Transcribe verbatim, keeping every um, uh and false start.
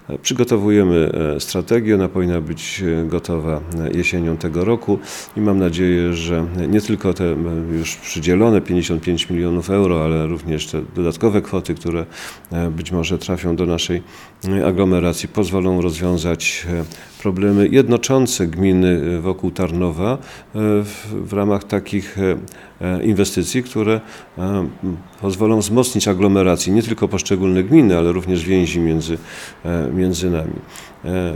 Przygotowujemy strategię, ona powinna być gotowa jesienią tego roku i mam nadzieję, że nie tylko te już przydzielone pięćdziesiąt pięć milionów euro, ale również te dodatkowe kwoty, które być może trafią do naszej aglomeracji, pozwolą rozwiązać problemy jednoczące gminy wokół Tarnowa w ramach takich inwestycji, które pozwolą wzmocnić aglomerację nie tylko poszczególnych gmin, ale również więzi między, między nami.